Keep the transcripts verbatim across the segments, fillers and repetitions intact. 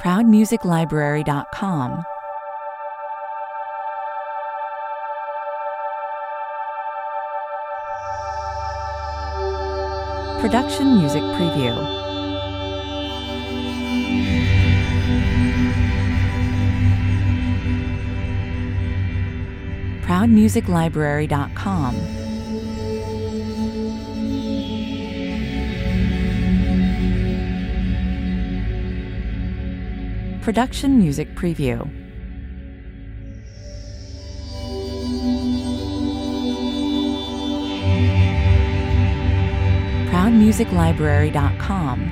proud music library dot com. Production Music Preview. proud music library dot com. Production Music Preview. proud music library dot com.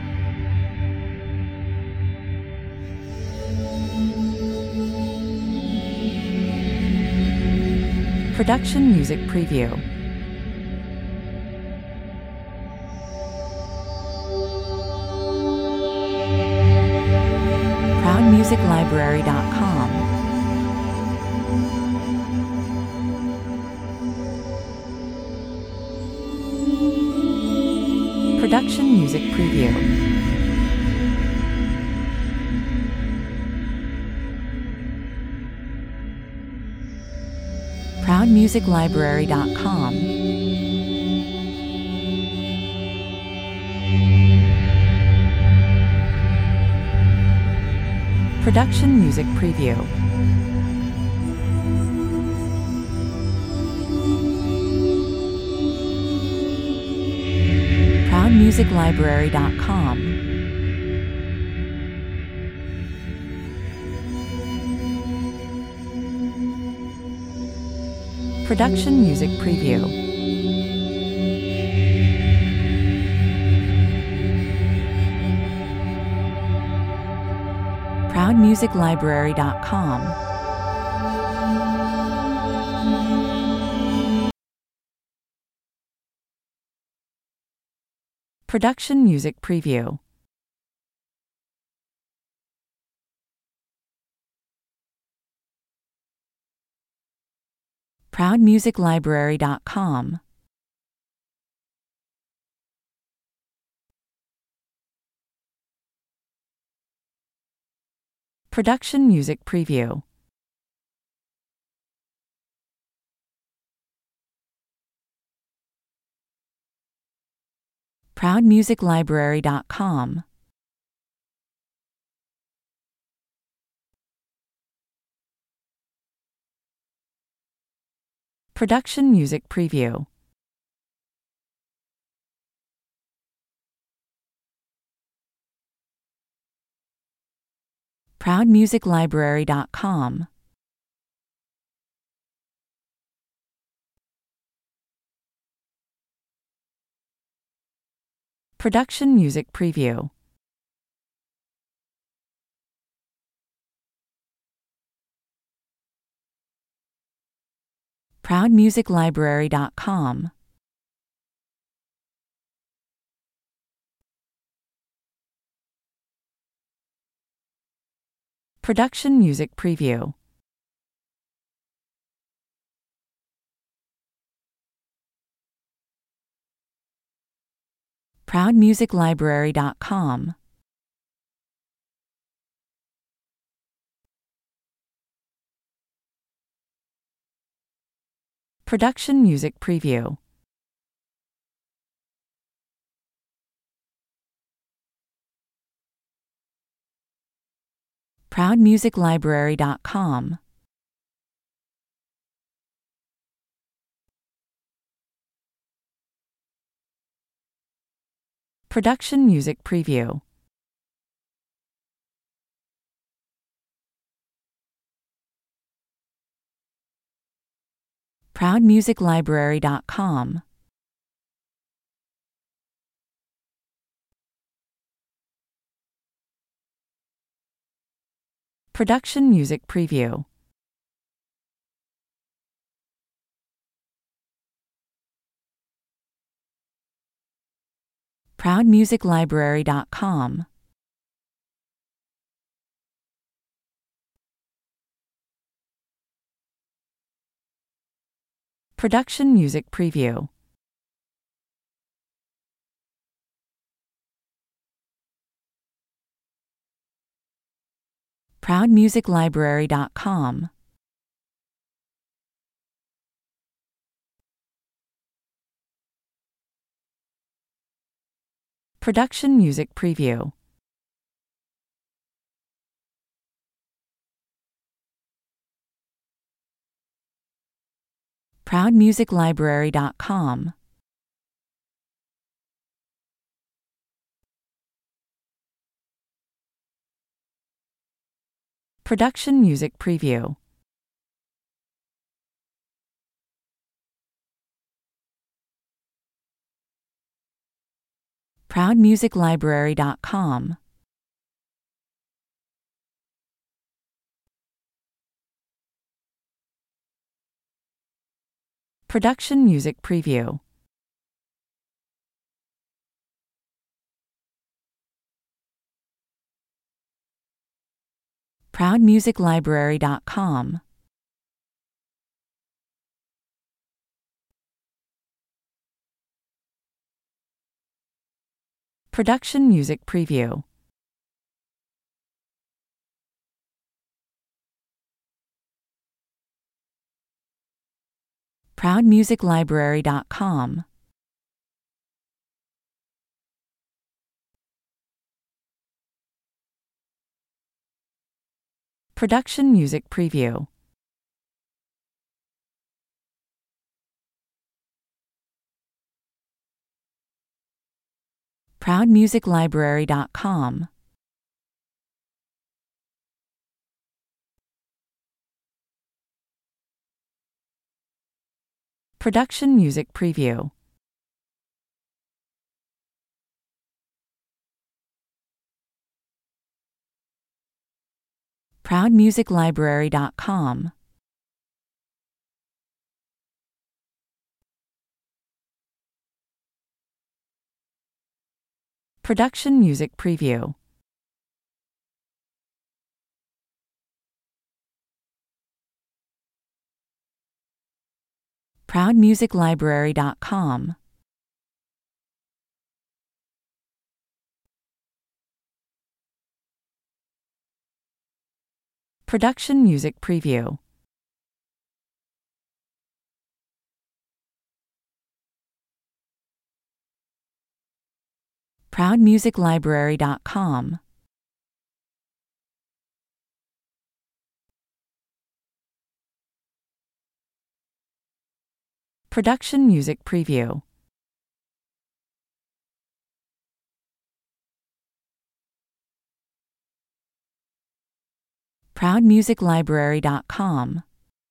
Production Music Preview. proud music library dot com. Production Music Preview. proud music library dot com. Production Music Preview. proud music library dot com. Production Music Preview. proud music library dot com. Production Music Preview. proud music library dot com. Production Music Preview. proud music library dot com. Production Music Preview. proud music library dot com. Production Music Preview. proud music library dot com. Production Music Preview. proud music library dot com. Production Music Preview. proud music library dot com. Production Music Preview. proud music library dot com. Production Music Preview. proud music library dot com. Production Music Preview. proud music library dot com. Production Music Preview. proud music library dot com. Production Music Preview. proud music library dot com. Production Music Preview. proud music library dot com. Production Music Preview. proud music library dot com. Production Music Preview. proud music library dot com. Production Music Preview. proud music library dot com. Production Music Preview. proud music library dot com. Production Music Preview. proud music library dot com. Production Music Preview. proud music library dot com.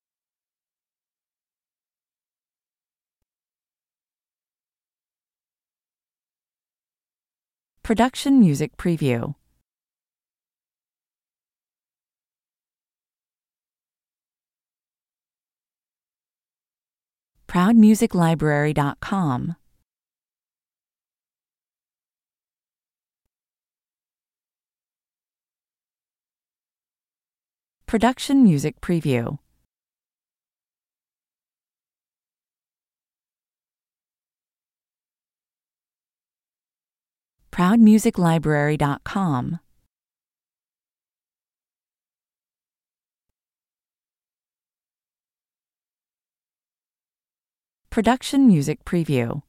Production Music Preview. proud music library dot com. Production Music Preview. proud music library dot com. Production Music Preview.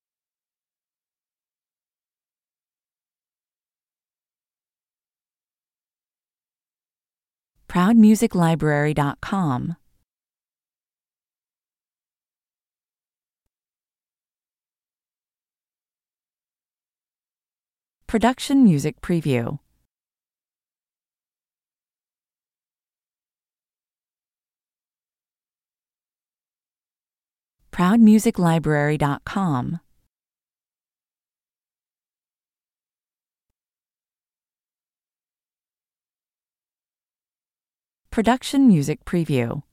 proud music library dot com. Production Music Preview. proud music library dot com. Production Music Preview.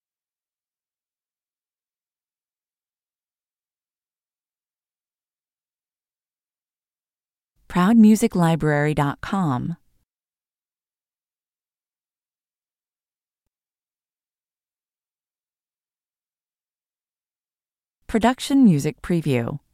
proud music library dot com. Production Music Preview.